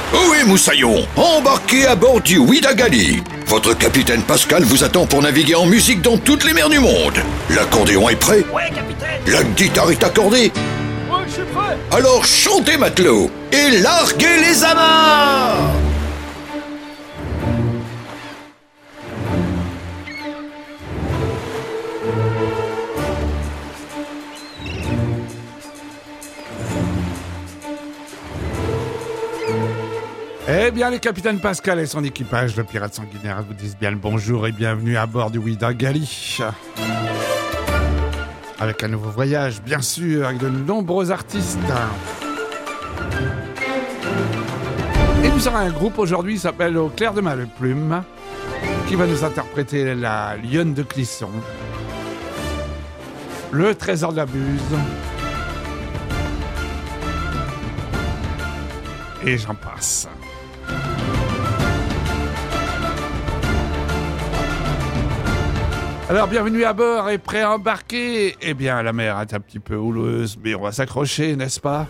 Oui, Moussaillon, embarquez à bord du Ouidagali. Votre capitaine Pascal vous attend pour naviguer en musique dans toutes les mers du monde. L'accordéon est prêt? Ouais, capitaine. La guitare est accordée? Ouais, je suis prêt. Alors chantez, matelot, et larguez les amarres! Eh bien, les capitaines Pascal et son équipage de pirates sanguinaires vous disent bien le bonjour et bienvenue à bord du Ouidagali. Avec un nouveau voyage, bien sûr, avec de nombreux artistes. Et nous aurons un groupe aujourd'hui qui s'appelle Au clair de ma plume, qui va nous interpréter la Lionne de Clisson, Le Trésor de la Buse, et j'en passe. Alors, bienvenue à bord et prêt à embarquer. Eh bien, la mer est un petit peu houleuse, mais on va s'accrocher, n'est-ce pas?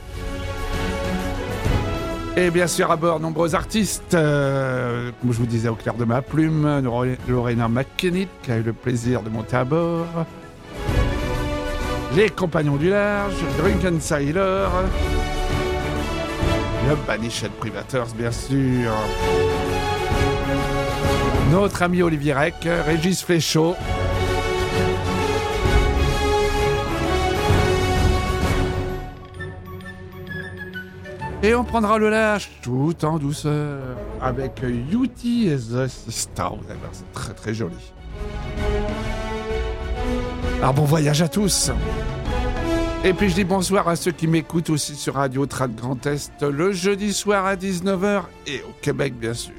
Et bien sûr, à bord, nombreux artistes. Comme je vous disais, au clair de ma plume, Lorena McKennitt, qui a eu le plaisir de monter à bord. Les Compagnons du Large, Drunken Sailor, le Banished Privateurs, bien sûr. Notre ami Olivier Rec, Régis Fléchaud. Et on prendra le large tout en douceur avec Youty et The Sister. Vous allez voir, c'est très très joli. Alors bon voyage à tous. Et puis je dis bonsoir à ceux qui m'écoutent aussi sur Radio Trad Grand Est le jeudi soir à 19h et au Québec bien sûr.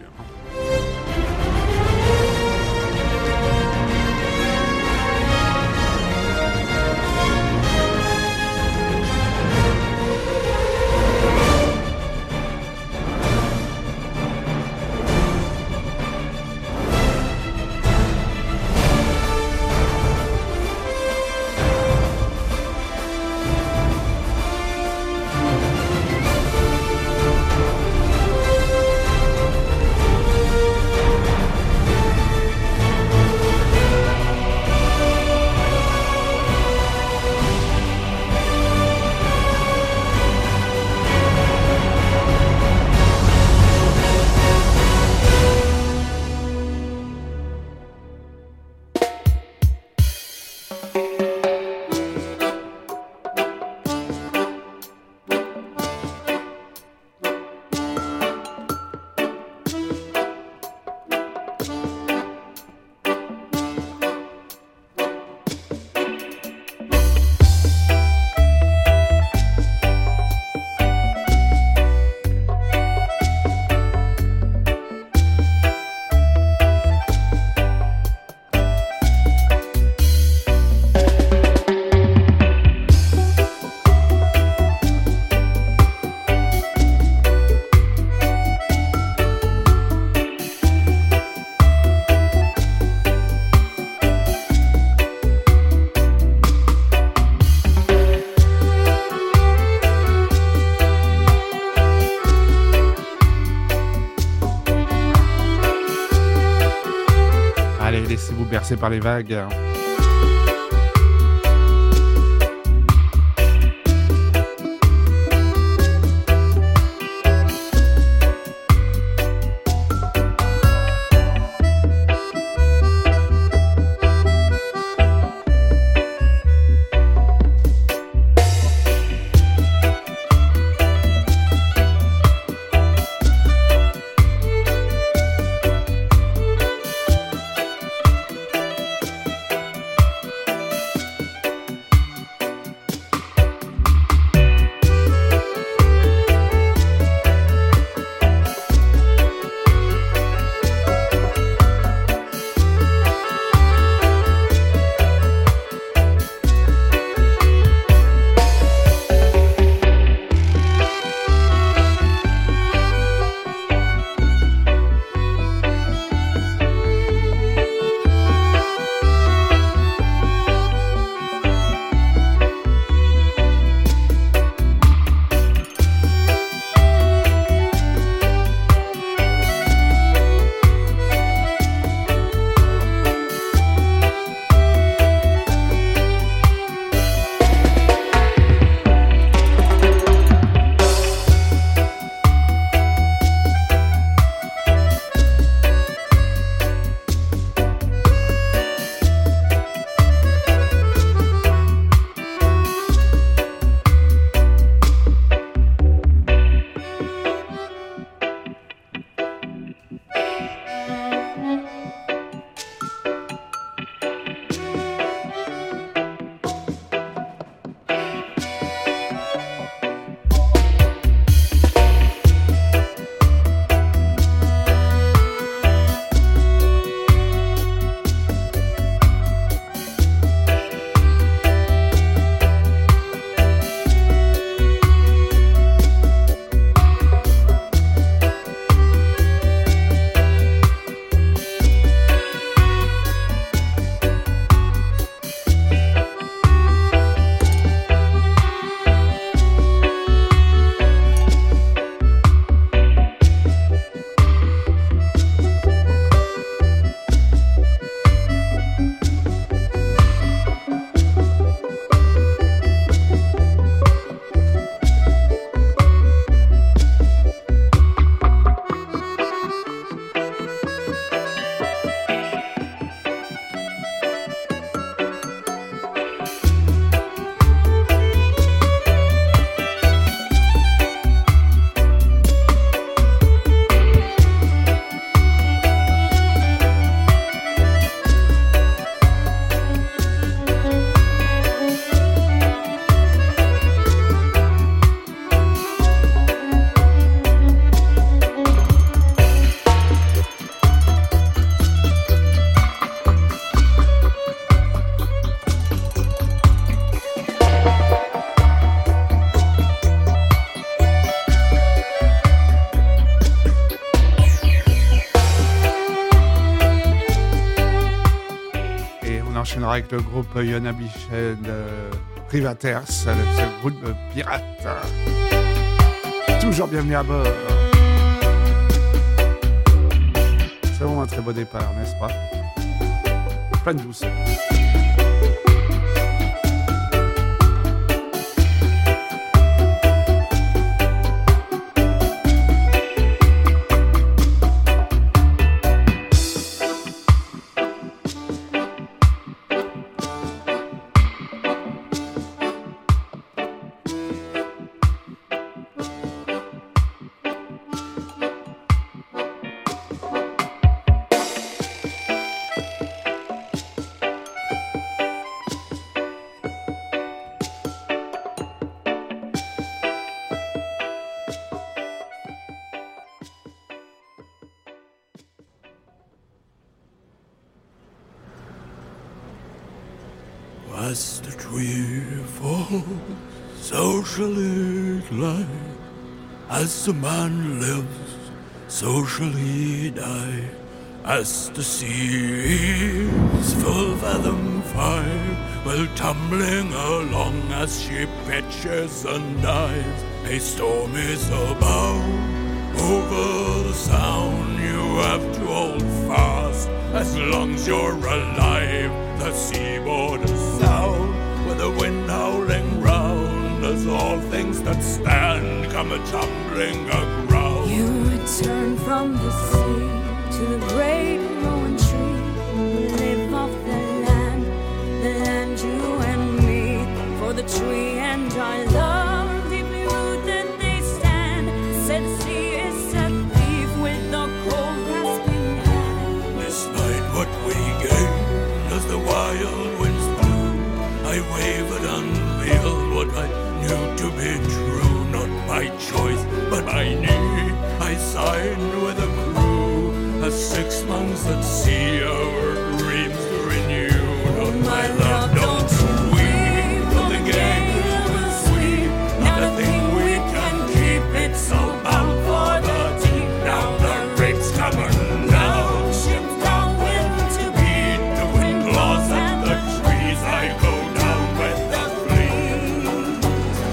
Laissez-vous bercer par les vagues. enchaînera avec le groupe Yona Bichel Privaters, ce groupe pirate. Toujours bienvenue à bord. C'est vraiment un très beau départ, n'est-ce pas? Plein de douceur. As the tree falls, so shall it lie. As the man lives, so shall he die. As the sea is full fathom 5, well tumbling along as she pitches and dives. A storm is about over the sound. You have to hold fast as long as you're alive. The seaboard is sound with the wind howling round, as all things that stand come a-tumbling aground. You return from the sea to the great rowan tree. Live off the land you and me. For the tree and our love, deeply rooted they stand. Said the sea is a thief with a cold grasping hand. This night what we gain as the wild winds blew, I wavered, unveiled what I knew to be true. Not by choice, but by need, I signed with a crew. As 6 months at sea, our dreams renewed. Oh, my love, don't you weep, for the gale will sweep. Not a thing we can keep, it's so bound for the deep. Now the rates come down, ships down wind to beat. The wind claws at the trees, I go down with the fleet.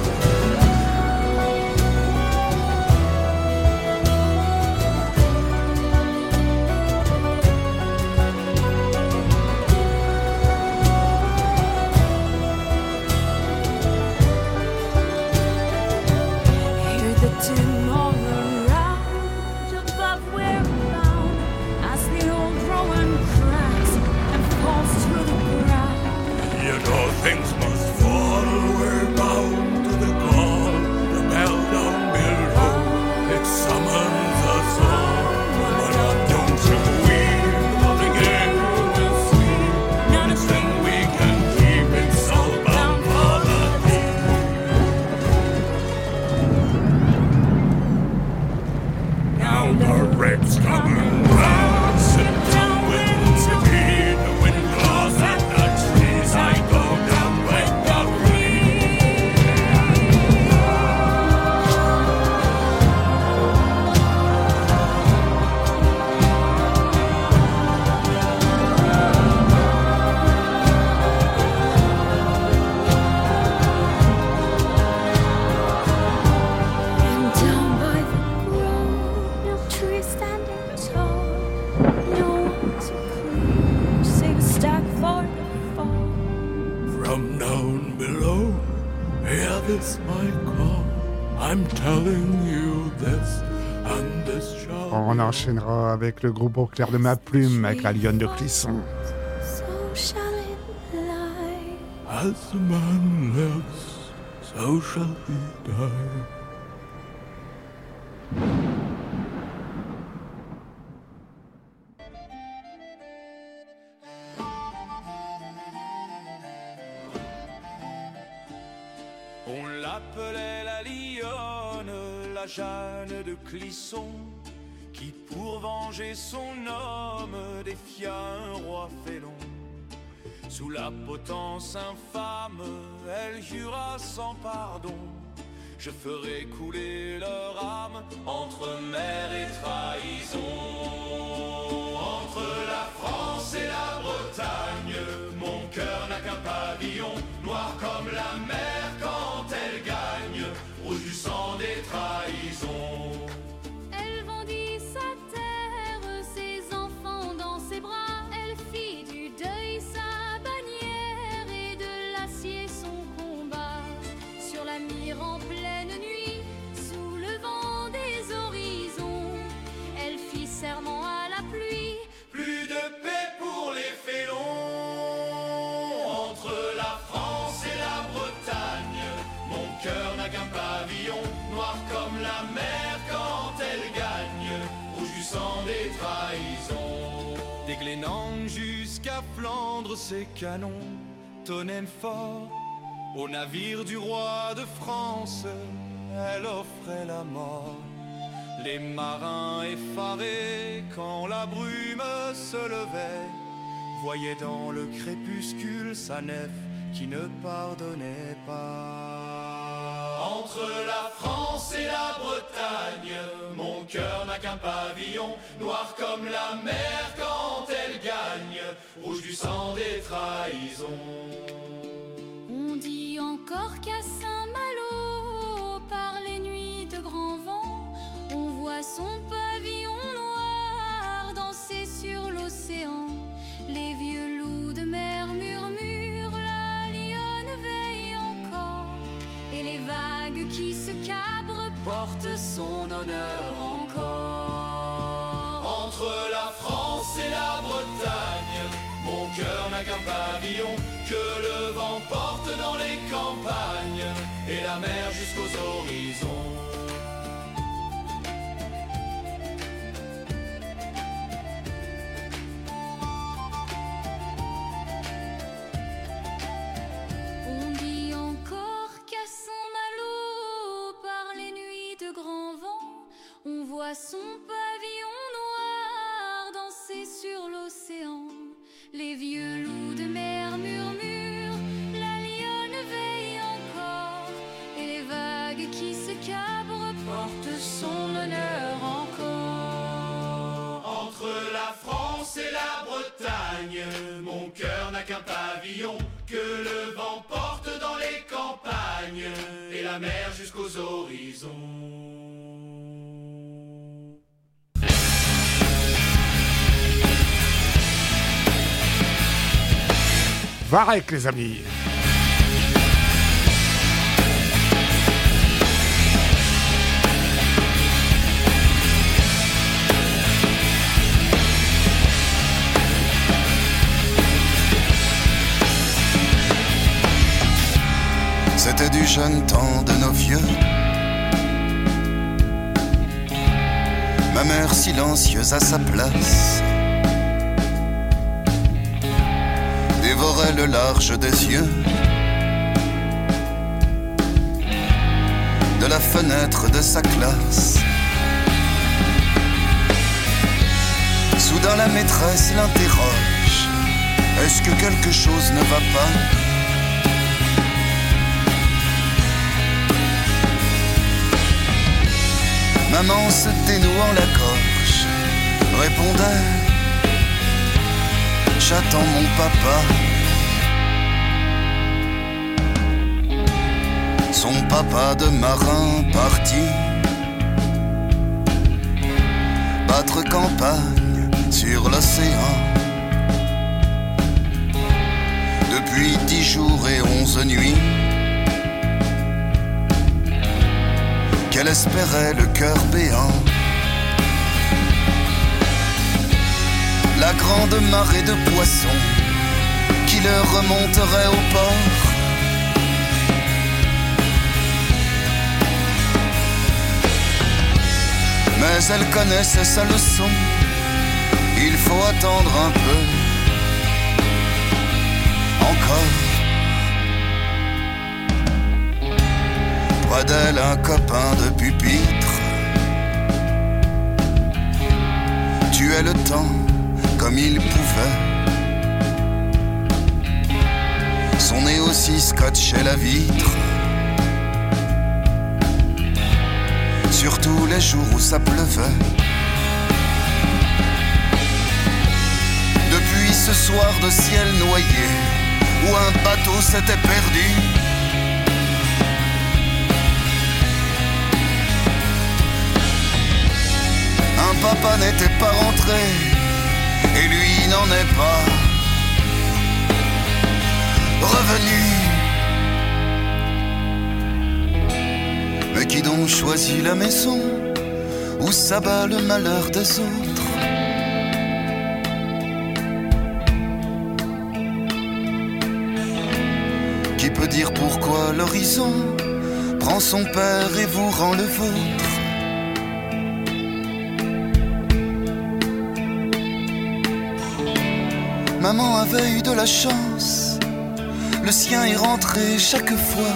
Hear the din all around, above we're bound, as the old rowan cracks and falls to the ground. Yet all things must fall, we're bound to the call. The bell down below, it summons us all. My love, don't you weep, for the gale will sweep. Not a thing we can keep, it's all bound for the deep. Now the wreck's coming round, sit down wind to beat. The wind claws at the trees, I go down with the fleet. And down by the grove, no tree standing tall, no one to clear, save a stack for the fall. From down below, hear this my call. I'm telling you this, and this shall On enchaînera avec le groupe Au clair de ma plume, avec la lionne de Clisson. So shall it lie. as a man lives, so shall he die. On l'appelait la lionne, la Jeanne de Clisson, qui pour venger son homme défia un roi félon. Sous la potence infâme, elle jura sans pardon: je ferai couler leur âme entre mer et trahison. Entre la France et la Bretagne, mon cœur Flandre ses canons tonnaient fort. Au navire du roi de France, elle offrait la mort. Les marins effarés, quand la brume se levait, voyaient dans le crépuscule sa nef qui ne pardonnait pas. Entre la France et la Bretagne, mon cœur n'a qu'un pavillon, noir comme la mer quand elle gagne, rouge du sang des trahisons. On dit encore qu'à Saint-Malo, par les nuits de grand vent, on voit son pavillon noir danser sur l'océan. Les vieux loups de mer murmurent, la lionne veille encore, et les vagues qui se cabrent portent son honneur encore. Entre la France et la Bretagne, mon cœur n'a qu'un pavillon, que le vent porte dans les campagnes, et la mer jusqu'aux horizons. On dit encore qu'à Saint-Malo, par les nuits de grand vent, on voit son pavillon noir danser sur l'océan. Les vieux loups de mer murmurent, la lionne veille encore, et les vagues qui se cabrent portent son honneur encore. Entre la France et la Bretagne, mon cœur n'a qu'un pavillon, que le vent porte dans les campagnes, et la mer jusqu'aux horizons. Varek, les amis. C'était du jeune temps de nos vieux. Ma mère silencieuse à sa place dévorait le large des yeux de la fenêtre de sa classe. Soudain la maîtresse l'interroge: est-ce que quelque chose ne va pas? Maman se dénouant la gorge répondait: j'attends mon papa. Son papa de marin parti battre campagne sur l'océan. Depuis 10 jours et 11 nuits qu'elle espérait le cœur béant. La grande marée de poissons qui leur remonterait au port. Mais elle connaissait sa leçon, il faut attendre un peu. Encore. Près d'elle un copain de pupitre tuait le temps comme il pouvait. Son nez aussi scotchait la vitre, surtout les jours où ça pleuvait. Depuis ce soir de ciel noyé où un bateau s'était perdu, un papa n'était pas rentré et lui n'en est pas revenu. Mais qui donc choisit la maison où s'abat le malheur des autres? Qui peut dire pourquoi l'horizon prend son père et vous rend le vôtre? Maman avait eu de la chance, le sien est rentré chaque fois.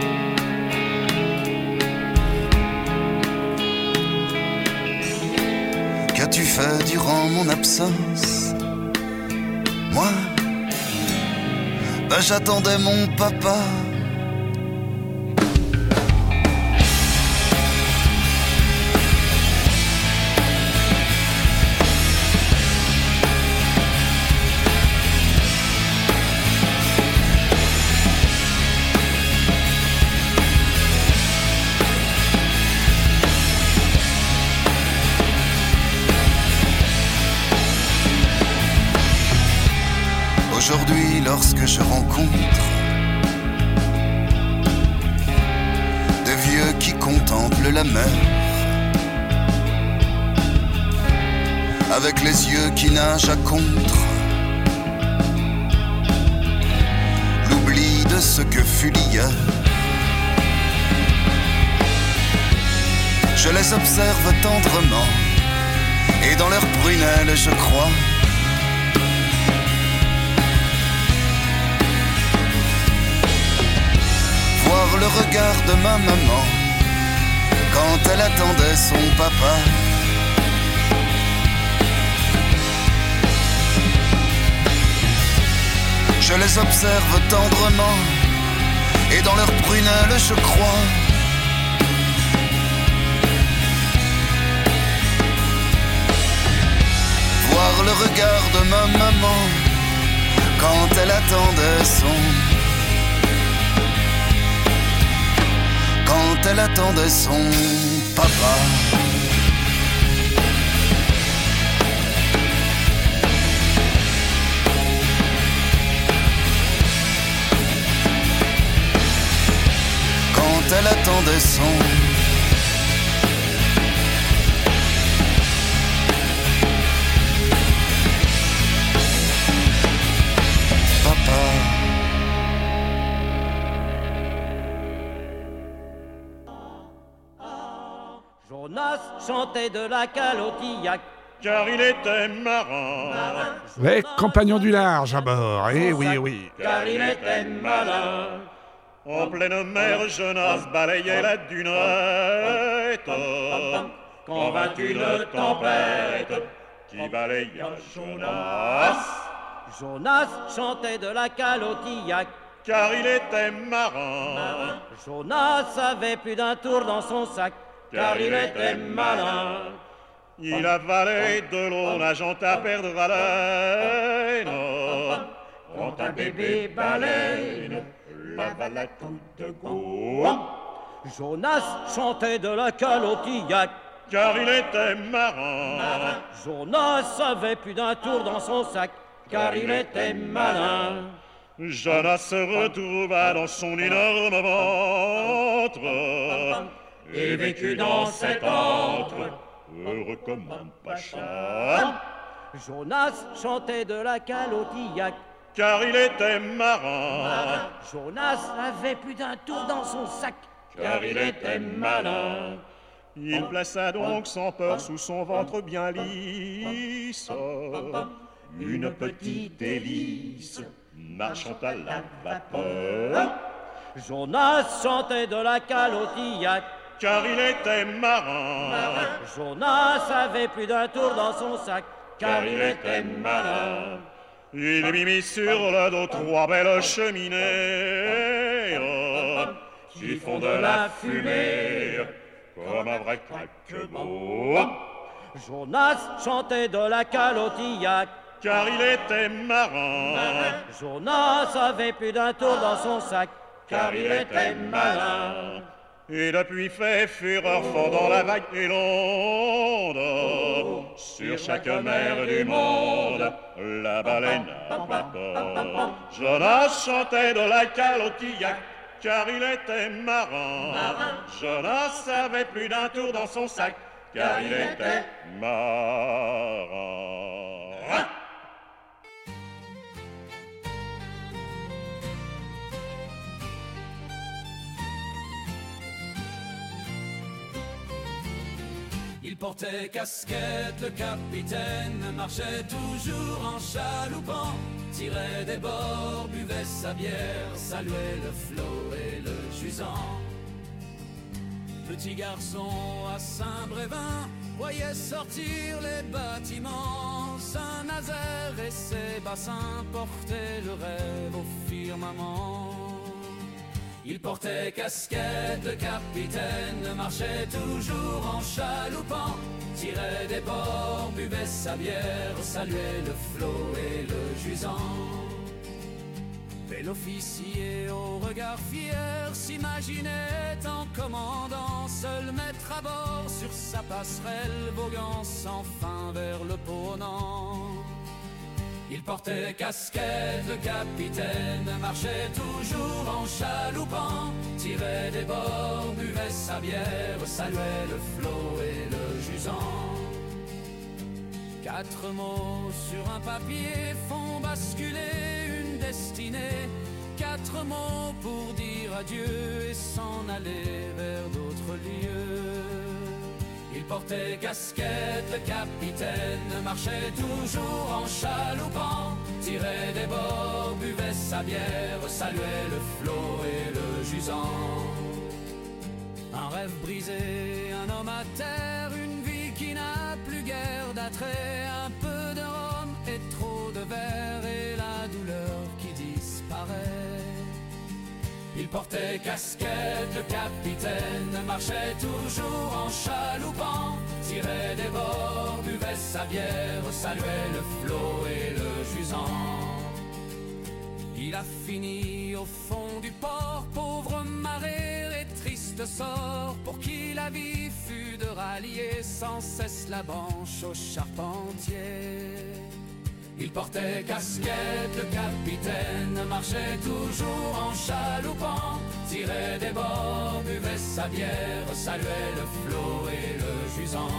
Qu'as-tu fait durant mon absence? Moi, ben j'attendais mon papa. Aujourd'hui, lorsque je rencontre des vieux qui contemplent la mer, avec les yeux qui nagent à contre, l'oubli de ce que fut l'hier, je les observe tendrement, et dans leurs prunelles je crois voir le regard de ma maman quand elle attendait son papa. Je les observe tendrement et dans leurs prunelles je crois voir le regard de ma maman quand elle attendait son papa. Quand elle attendait son papa. Jonas chantait de la calotillac, car il était marin. Les compagnons du large à bord, eh oui, oui. car il était malin. En pleine mer, Jonas balayait la dunette. Quand vint une tempête Qui balaya Jonas, Jonas chantait de la calotillac, car il était marin. Jonas avait plus d'un tour dans son sac, car il était malin. Il avalait de l'eau, nageant à perdre haleine. Quand un bébé baleine l'avala tout de go, Jonas chantait de la calotillac, car il était marin. Jonas avait plus d'un tour dans son sac, car il était malin. Jonas se retrouva dans son énorme ventre Et vécut dans cet antre, heureux comme un pacha, Jonas chantait de la calotillac, car il était marin. Jonas avait plus d'un tour dans son sac, Car il était malin. Il plaça donc sans peur sous son ventre bien lisse une petite hélice marchant à la vapeur, Jonas chantait de la calotillac, car il était marin. Jonas avait plus d'un tour dans son sac, Car il était malin. Il lui mit sur le dos 3 belles cheminées qui font de la fumée comme un vrai paquebot. Jonas chantait de la calotillac, Car il était marin. Jonas avait plus d'un tour dans son sac, Car il était malin. Et depuis fait fureur fort dans la vague et l'onde, sur chaque mer du monde, la baleine à vapeur. Jonas chantait de la calotillac, car il était marin. Jonas avait plus d'un tour dans son sac, car il était marin. Il Il portait casquette, le capitaine marchait toujours en chaloupant, tirait des bords, buvait sa bière, saluait le flot et le jusant. Petit garçon à Saint-Brévin voyait sortir les bâtiments, Saint-Nazaire et ses bassins portaient le rêve au firmament. Il portait casquette, le capitaine marchait toujours en chaloupant, tirait des bords, buvait sa bière, saluait le flot et le jusant. Et l'officier au regard fier s'imaginait en commandant, seul maître à bord sur sa passerelle, voguant sans fin vers le Ponant. Il portait casquette, le capitaine marchait toujours en chaloupant, tirait des bords, buvait sa bière, saluait le flot et le jusant. 4 mots sur un papier font basculer une destinée, 4 mots pour dire adieu et s'en aller vers d'autres lieux. Il portait casquette, le capitaine marchait toujours en chaloupant, tirait des bords, buvait sa bière, saluait le flot et le jusant. Un rêve brisé, un homme à terre, une vie qui n'a plus guère d'attrait, un peu de rhum et trop de verre et la douleur qui disparaît. Il portait casquette, le capitaine marchait toujours en chaloupant, tirait des bords, buvait sa bière, saluait le flot et le jusant. Il a fini au fond du port, pauvre marée et triste sort, pour qui la vie fut de rallier sans cesse la branche au charpentier. Il portait casquette, le capitaine marchait toujours en chaloupant, tirait des bords, buvait sa bière, saluait le flot et le jusant.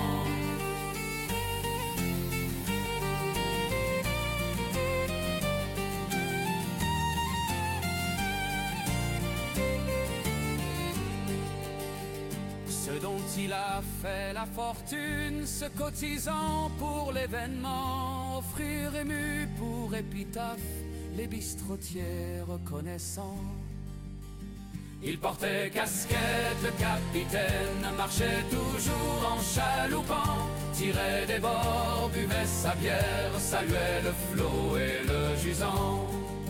Ce dont il a fait la fortune, se cotisant pour l'événement, offrir ému pour épitaphe les bistrotiers reconnaissants. Il portait casquette, le capitaine marchait toujours en chaloupant, tirait des bords, buvait sa bière, saluait le flot et le jusant.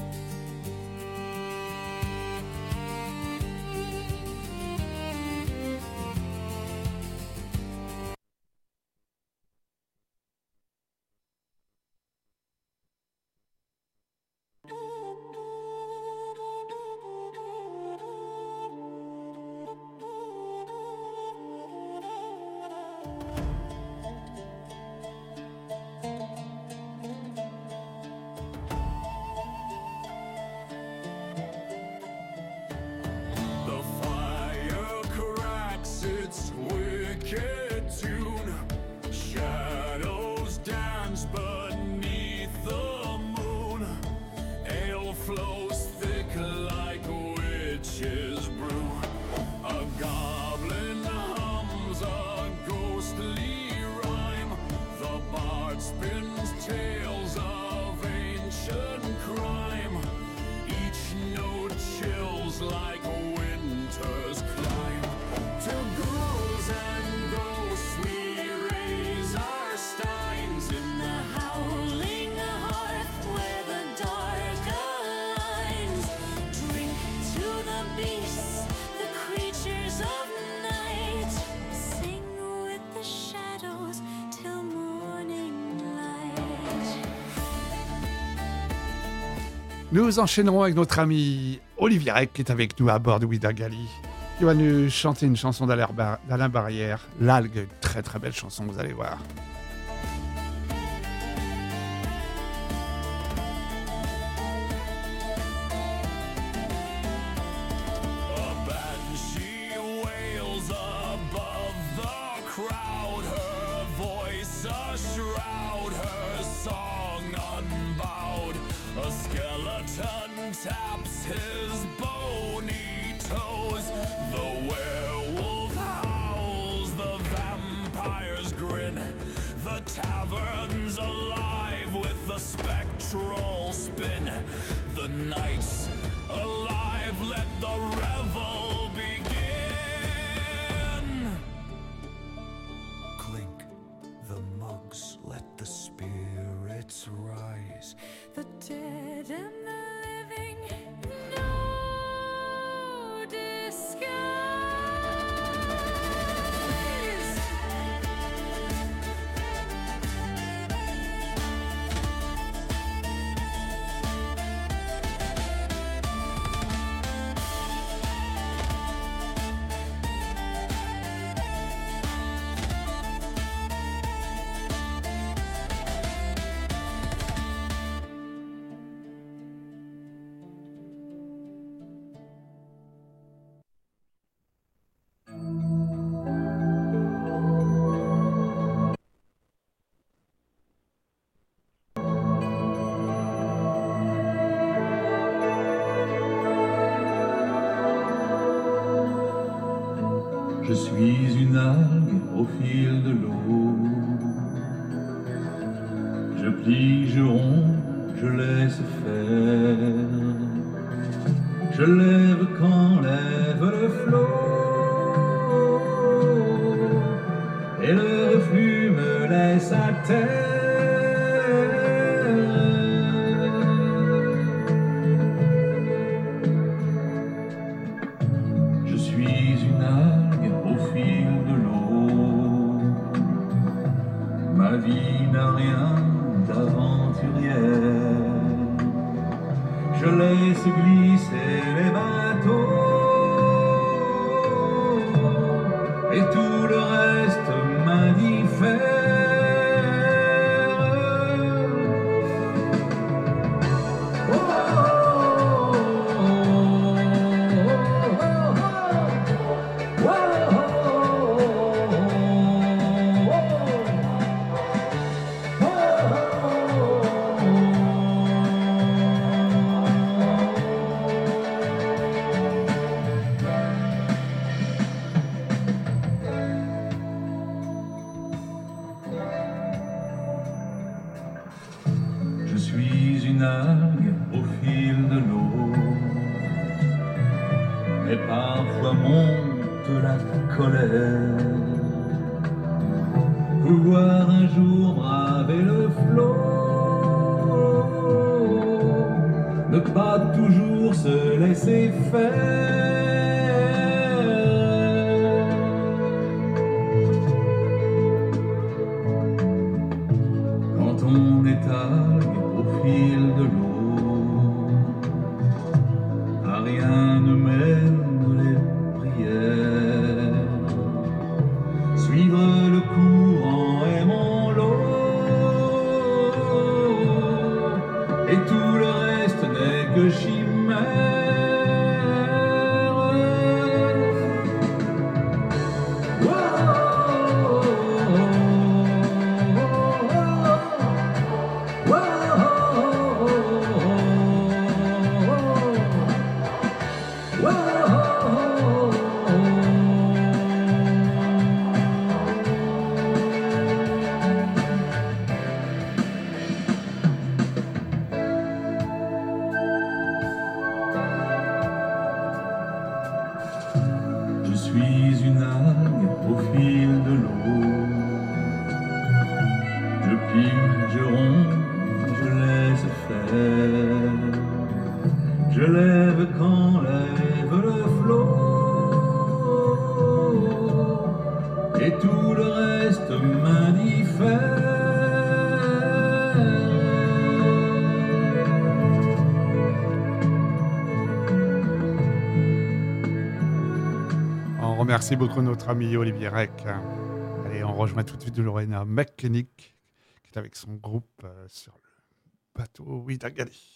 Nous enchaînerons avec notre ami Olivier Rec qui est avec nous à bord de Ouidagali. Il va nous chanter une chanson d'Alain Barrière, L'Algue, très très belle chanson, vous allez voir. Taps his bony toes. The werewolf howls, the vampires growl. the taverns alive with the spectral spin. The nights alive, let the revel begin. Clink the mugs, let the spirits rise. The dead and the living, no disguise. Je suis une algue au fil de l'eau. Je plie, je romps, je laisse faire. Je lève quand lève le flot. Et le reflux me laisse à terre. Je suis une algue au fil de l'eau. Ma vie n'a rien d'aventurière. Je laisse glisser les bateaux et tout le reste m'indiffère. Je suis une algue au fil de l'eau, mais parfois monte la colère. Pouvoir un jour braver le flot, ne pas toujours se laisser faire. Quand on est algue au fil de l'eau, à rien ne mènent les prières. Suivre le courant est mon lot, et tout le reste n'est que chimère. Je suis une algue au fil de l'eau. Je plie, je romps, je laisse faire. Je lève quand lève le flot, et tout le reste m'indiffère. On remercie beaucoup notre ami Olivier Rec. Allez, on rejoint tout de suite Lorena McKennick, qui est avec son groupe sur le bateau Witagali.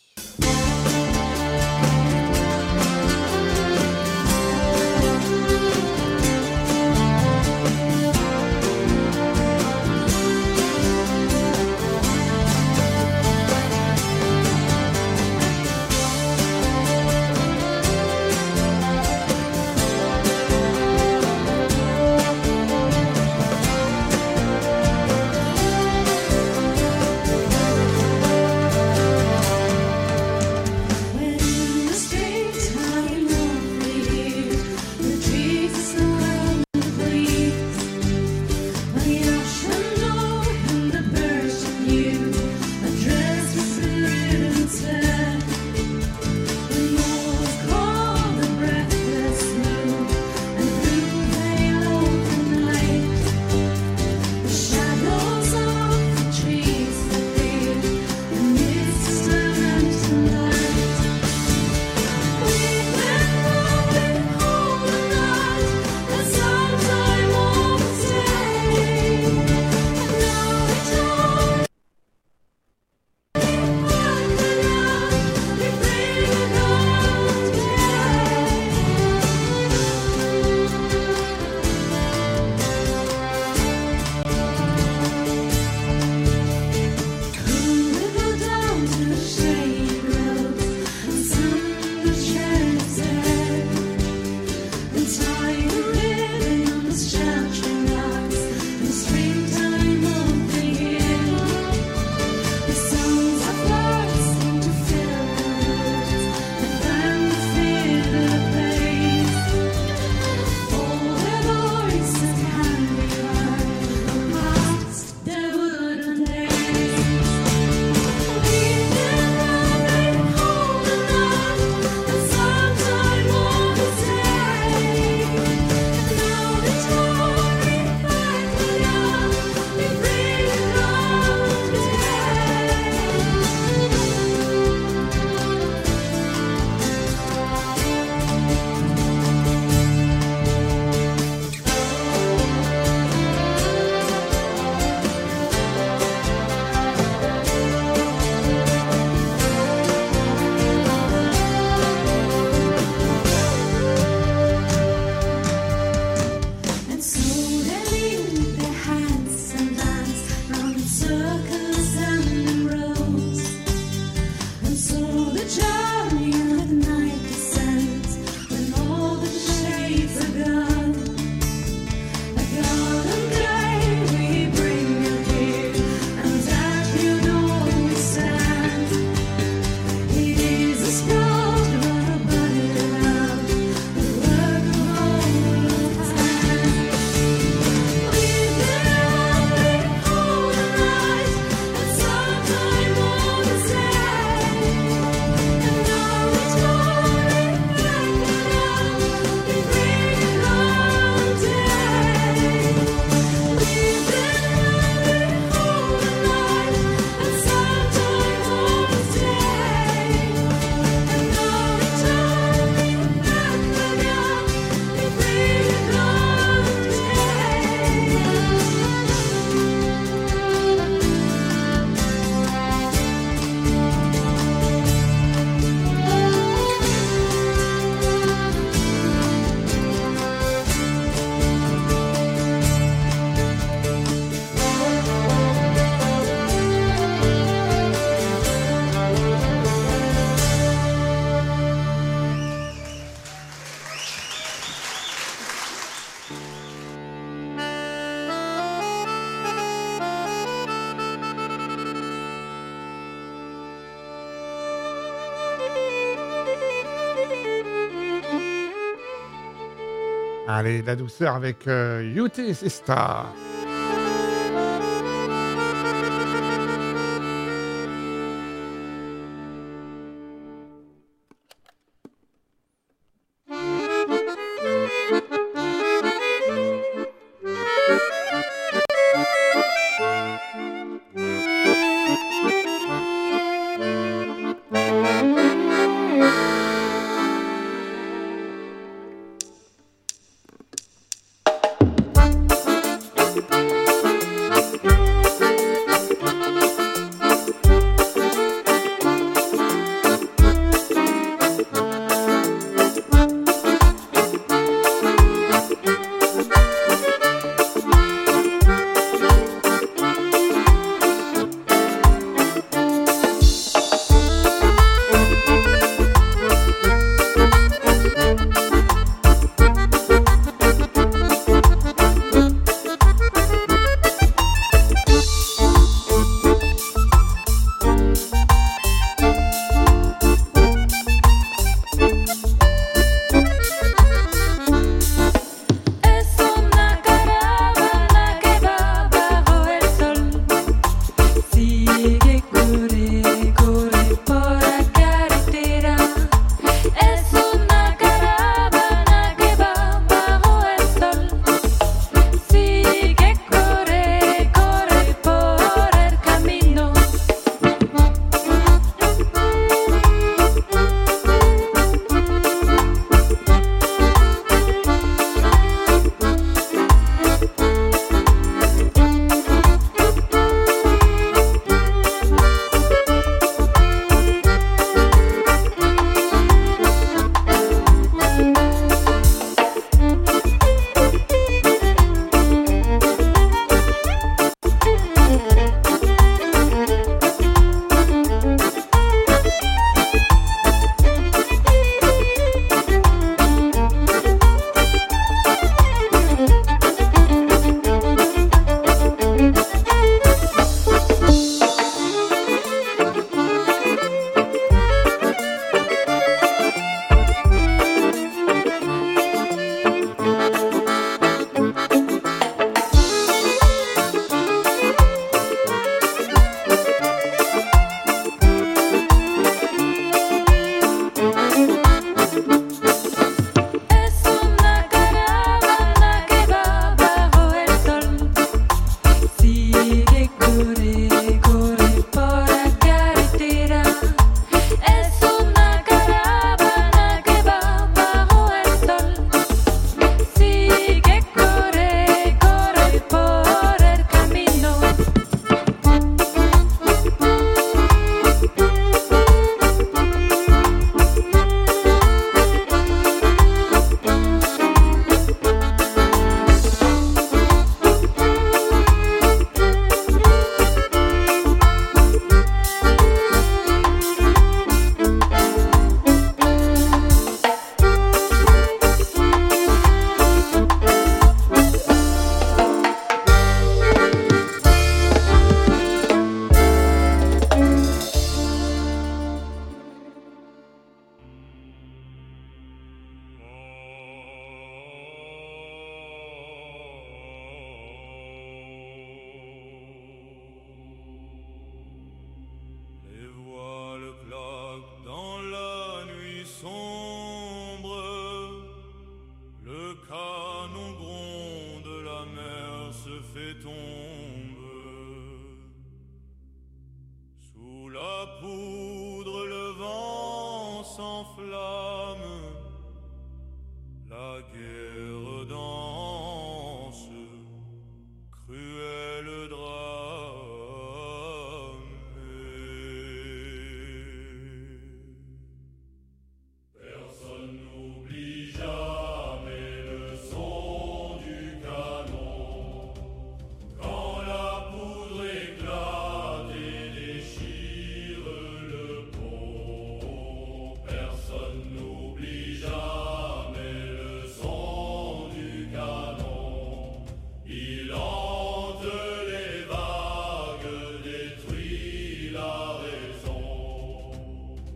Allez, la douceur avec UT Sister.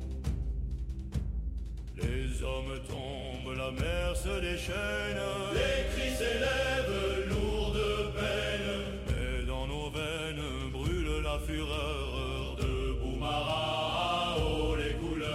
Les hommes tombent, la mer se déchaîne. fureur de Boumara, haut les couleurs.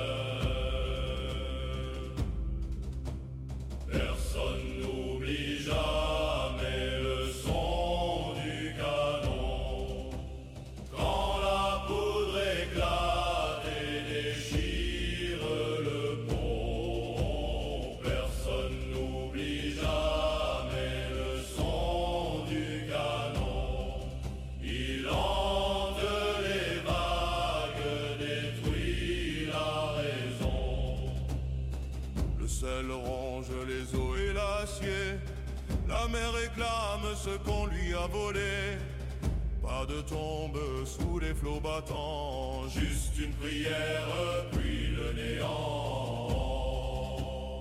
Personne n'oublie jamais le son du canon. Quand la poudre éclate et déchire le pont, personne n'oublie jamais le son du canon. Il hante les vagues, détruit la raison. Le sel ronge les eaux et l'acier. La mer réclame ce qu'on lui a volé. Pas de tombe sous les flots battants, juste une prière, puis le néant.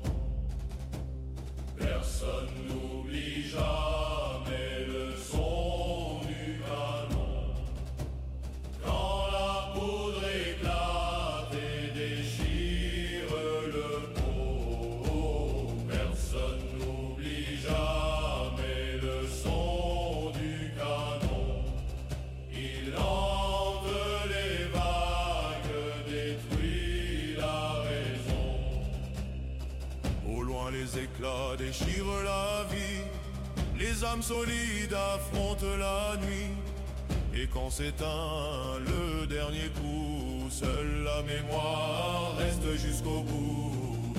Personne n'oublie jamais le son du canon. Quand la poudre éclate et déchire le pot, personne n'oublie jamais le son du canon. Il hante les vagues, détruit la raison. Au loin les éclats déchirent la vie, les âmes solides affrontent la nuit. Et quand s'éteint le dernier coup, seule la mémoire reste jusqu'au bout.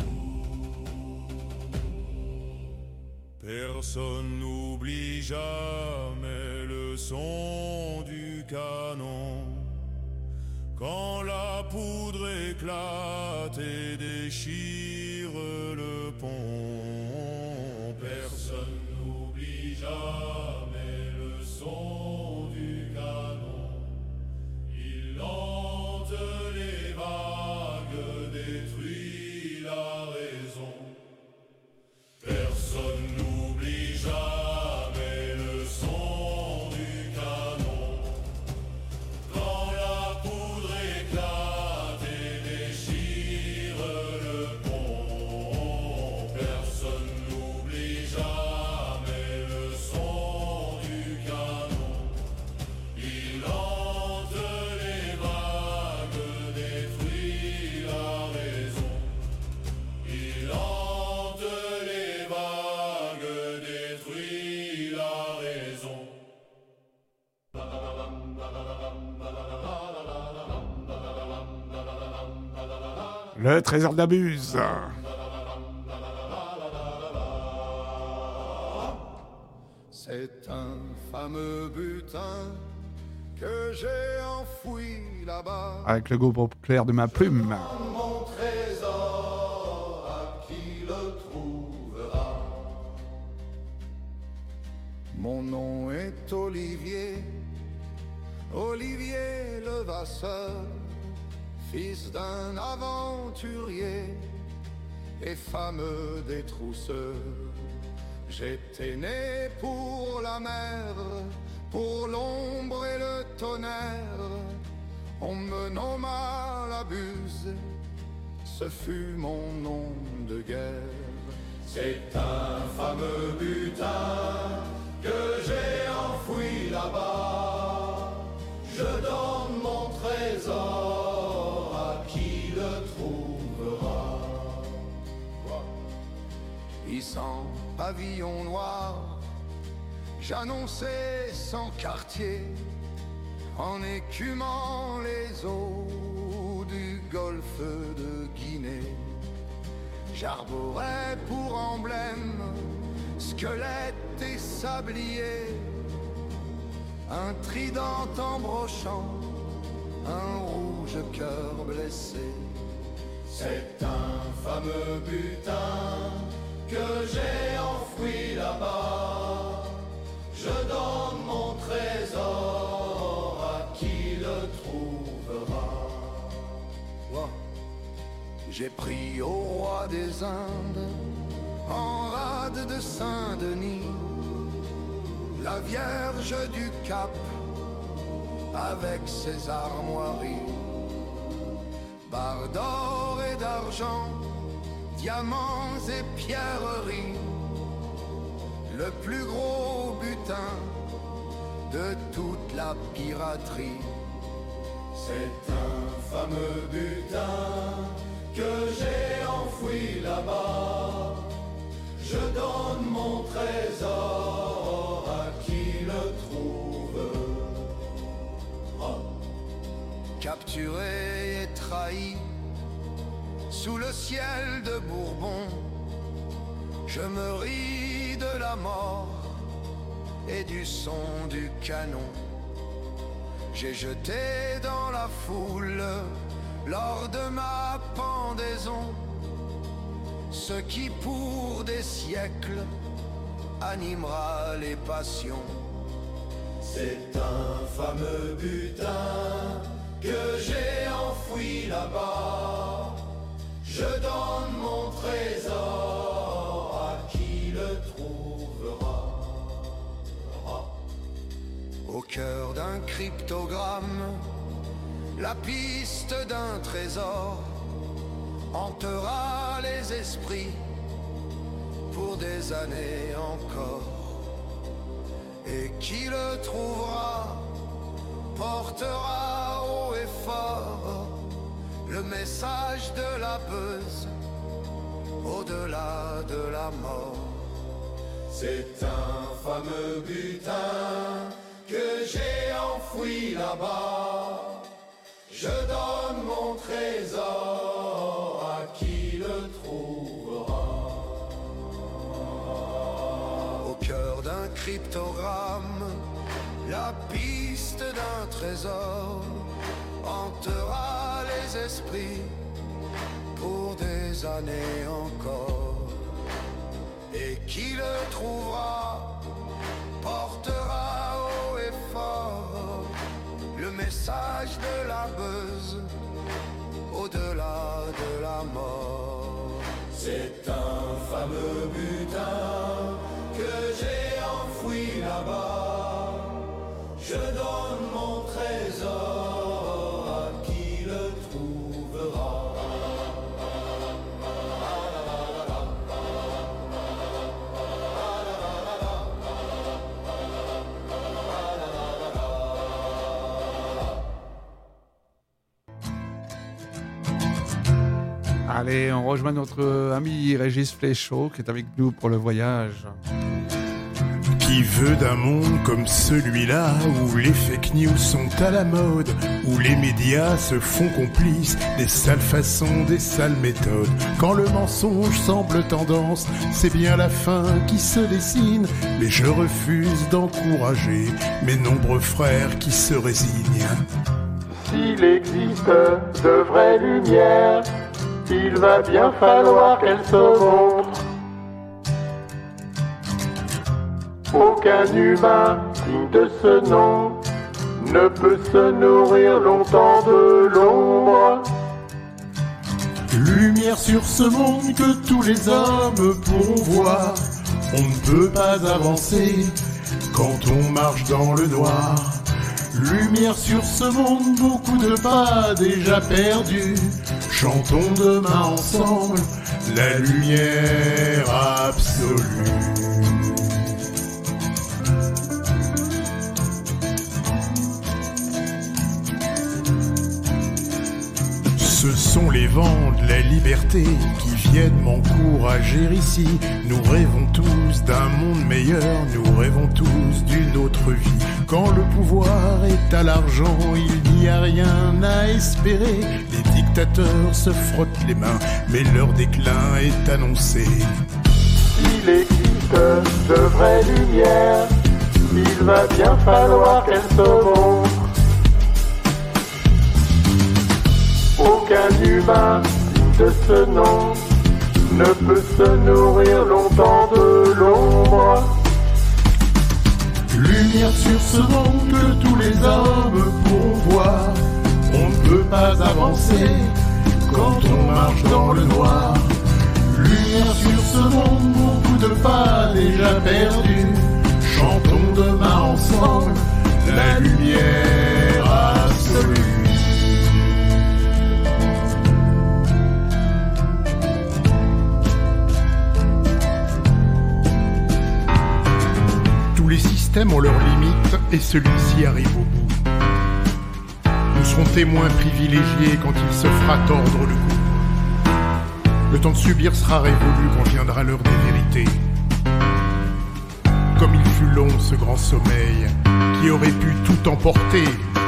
Personne n'oublie jamais le son du canon. Quand la poudre éclate et déchire le pont, personne n'oublie jamais le son du canon. Il hante les vagues, détruit la raison. Personne n'oublie jamais le son du canon. Quand la poudre éclate et déchire le pont, personne n'oublie jamais le son du canon. Il hante les vagues, détruit la raison. Il hante les vagues, détruit la raison. Le trésor d'Abuse. C'est un fameux butin que j'ai enfoui là-bas. Avec le groupe clair de ma plume. Mon trésor, à qui le trouvera? Mon nom est Olivier, Olivier Levasseur, fils d'un aventurier et fameux détrousseur. J'étais né pour la mer, pour l'ombre et le tonnerre. On me nomma l'Abuse, ce fut mon nom de guerre. C'est un fameux butin que j'ai enfoui là-bas. Je donne mon trésor à qui le trouvera. Hissant pavillon noir, j'annonçais son quartier en écumant les eaux du golfe de Guinée. J'arborais pour emblème squelette et sablier, un trident embrochant, un rouge cœur blessé. C'est un fameux butin que j'ai enfoui là-bas. Je donne mon trésor à qui le trouvera. Wow. J'ai pris au roi des Indes, en rade de Saint-Denis, la Vierge du Cap avec ses armoiries, barres d'or et d'argent, diamants et pierreries, le plus gros butin de toute la piraterie. C'est un fameux butin que j'ai enfoui là-bas. Je donne mon trésor à qui le trouve. Capturé et trahi sous le ciel de Bourbon, je me ris de la mort et du son du canon. J'ai jeté dans la foule, lors de ma pendaison, ce qui pour des siècles animera les passions. C'est un fameux butin que j'ai enfoui là-bas. Je donne mon trésor à qui le trouvera. Au cœur d'un cryptogramme, la piste d'un trésor hantera les esprits pour des années encore. Et qui le trouvera portera haut et fort le message de la Beuse au-delà de la mort. C'est un fameux butin que j'ai enfoui là-bas. Je donne mon trésor à qui le trouvera. Au cœur d'un cryptogramme, la piste d'un trésor hantera les esprits pour des années encore. Et qui le trouvera portera haut et fort le message de la Beuse au-delà de la mort. C'est un fameux butin que j'ai enfoui là-bas. Je donne mon trésor à qui le trouvera. Allez, on rejoint notre ami Régis Fléchaud qui est avec nous pour le voyage. Qui veut d'un monde comme celui-là où les fake news sont à la mode, où les médias se font complices des sales façons, des sales méthodes. Quand le mensonge semble tendance, c'est bien la fin qui se dessine. Mais je refuse d'encourager mes nombreux frères qui se résignent. S'il existe de vraies lumières, il va bien falloir qu'elles se montrent. Aucun humain digne de ce nom ne peut se nourrir longtemps de l'ombre. Lumière sur ce monde que tous les hommes pourront voir. On ne peut pas avancer quand on marche dans le noir. Lumière sur ce monde, beaucoup de pas déjà perdus. Chantons demain ensemble la lumière absolue. Ce sont les vents de la liberté qui viennent m'encourager ici. Nous rêvons tous d'un monde meilleur, nous rêvons tous d'une autre vie. Quand le pouvoir est à l'argent, il n'y a rien à espérer. Les dictateurs se frottent les mains, mais leur déclin est annoncé. S'il existe de vraies lumières, il va bien falloir qu'elles se montrent. Aucun humain digne de ce nom ne peut se nourrir longtemps de l'ombre. Lumière sur ce monde que tous les hommes pourront voir. On ne peut pas avancer quand on marche dans le noir. Lumière sur ce monde, beaucoup de pas déjà perdus. Chantons demain ensemble la lumière absolue. systèmes ont leurs limites et celui-ci arrive au bout. Nous serons témoins privilégiés quand il se fera tordre le cou. Le temps de subir sera révolu quand viendra l'heure des vérités. Comme il fut long ce grand sommeil qui aurait pu tout emporter.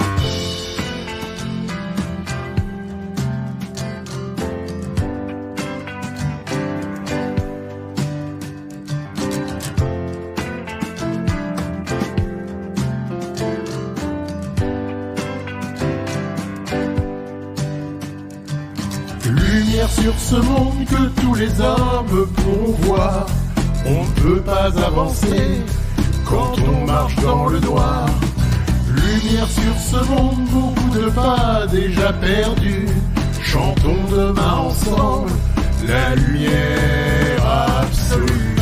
Lumière sur ce monde que tous les hommes pourront voir. On ne peut pas avancer quand on marche dans le noir. Lumière sur ce monde, beaucoup de pas déjà perdus. Chantons demain ensemble la lumière absolue.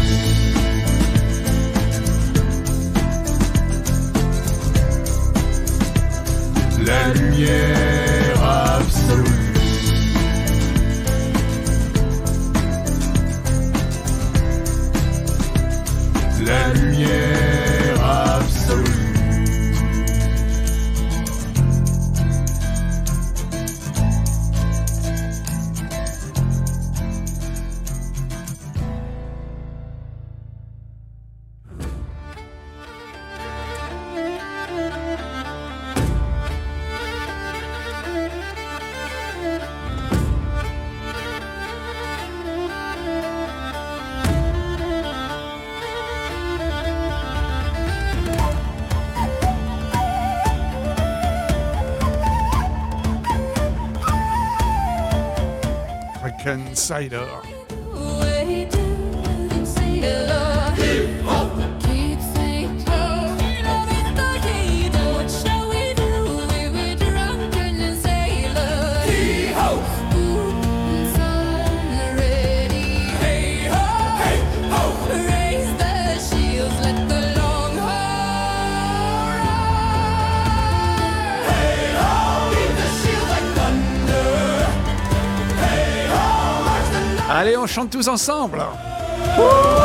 La lumière absolue. La lumière absolue. Cider. Allez, on chante tous ensemble.